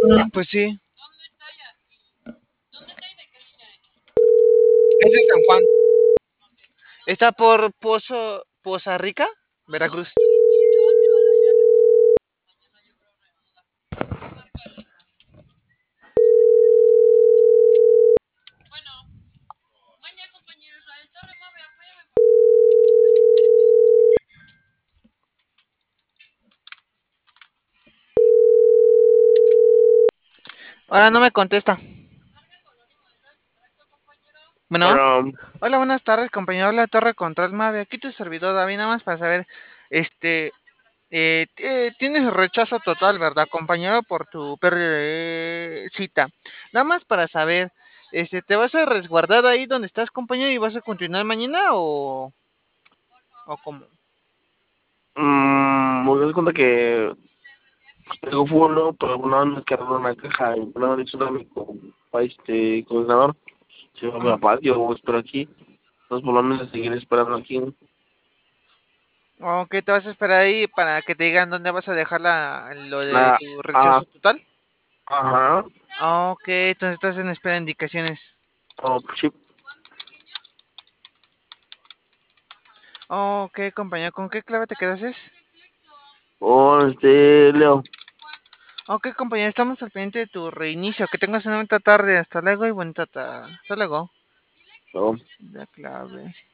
Pues sí. Es de San Juan. Está por Poza Rica, Veracruz. Ahora no me contesta. Bueno. Bueno, Hola, buenas tardes, compañero. Hola, Torre Control Mave. Aquí tu servidor David, nada más para saber, tienes rechazo total, ¿verdad, compañero? Por tu cita. Nada más para saber, ¿te vas a resguardar ahí donde estás, compañero, y vas a continuar mañana o cómo? me doy cuenta que tengo fútbol, ¿no? Pero una vez me quedaron una caja y una vez dicho a mi coordinador, se va a Ajá. papá, yo espero aquí. Entonces, por lo menos seguiré esperando aquí. Ok, te vas a esperar ahí para que te digan dónde vas a dejar lo de Ah, tu ah, rechazo total. ajá, Ok, entonces estás en espera de indicaciones. oh, sí, Ok, compañero, ¿con qué clave te quedas? oh, Leo, Ok, compañero, estamos al pendiente de tu reinicio. Que tengas una bonita tarde. Hasta luego y bonita tarde. Hasta luego. oh. La clave.